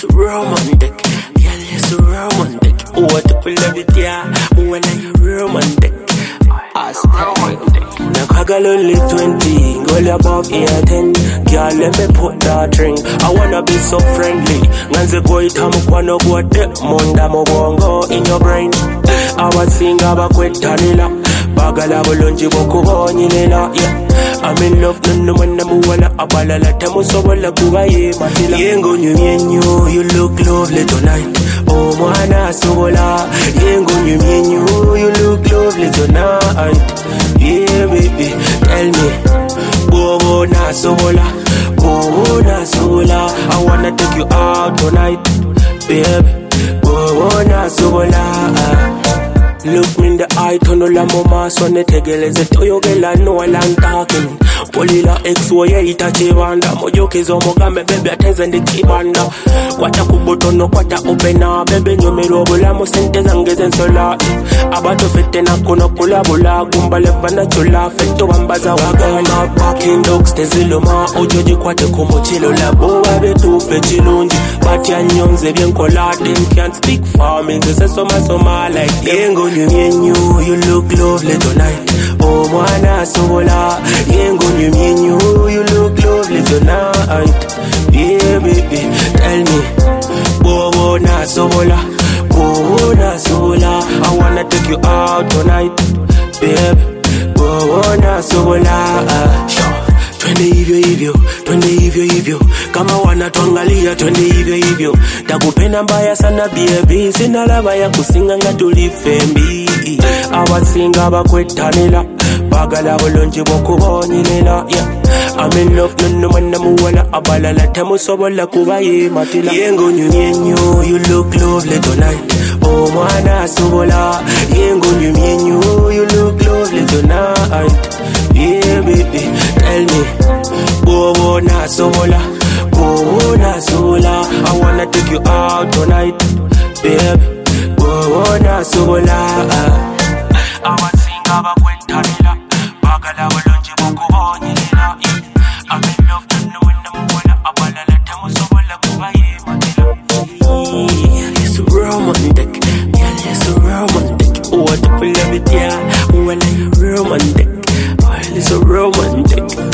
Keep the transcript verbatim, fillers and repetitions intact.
it's romantic. Girl, it's romantic. What to pull up it, yeah. When I romantic. Romantic. Now Kaggle only twenty, girl above eighteen. Girl, let me put that ring. I wanna be so friendly. Nganze boy tamu kwano kwa de monda mobongo in your brain. Abasinga bakwetanila bagala bulungi bwokubonyinira. Yeah, I'm in love nunnu mwenna muwala abalala temusobola kubaye matila. Yengo nyumyenyu, you look lovely tonight. Oh mwana sobola. Yengo nyumyenyu, you look lovely tonight. Yeah baby, tell me, bobo na sobola, bobo na sobola. I wanna take you out tonight, baby, bobo na sobola. Look me in the eye, turn on la mama, son the tegeleze toyo gela no I'm talking. Polila X way itache banda, moyo kezo mogambe baby ateze ndi kibanda. Kwata kubotono kwata opena, baby nyomero bula mo sente zangeze nsola. Abato fete na kono kula bula, gumbale vana chula, feto wambaza wagana. Parking dogs teziloma, ojoji kwate kumochilo la boa betu fechilunji. Bati anyonze bien kolade, can't speak for me, this is soma soma like yengo. You, you look lovely tonight. Oh, mwana sobola. Yengo nyumyenyu, you look lovely tonight. Yeah, baby, tell me, bobo na sobola, bobo na sobola. I wanna take you out tonight, baby, bobo na sobola. Sure. Twende hivyo hivyo, twende hivyo hivyo. Kama wanatuangalia twende hivyo hivyo. Takupenda mbaya sana baby, sina lava ya kusinga nga tulifembi. Abasinga bakwetanila bagala bulungi bwokubonyinira. Yeah, I'm in love nunnu mwenna muwala abalala temusobola kubaye matila. Yengo nyumyenyu, you look lovely tonight. Oh mwana sobola. Yengo nyumyenyu, you look lovely tonight. Yeah baby, tell me, bobo na sobola, bobo na sobola. I wanna take you out tonight, baby, bobo na sobola. Abasinga bakwetanila bagala bulungi bwokubonyinira. I'm in love nunnu mwenna muwala abalala temusobola kubaye matila. Yeah, it's romantic. Yeah, it's romantic. What to pull up it, yeah. When I romantic. It's so romantic.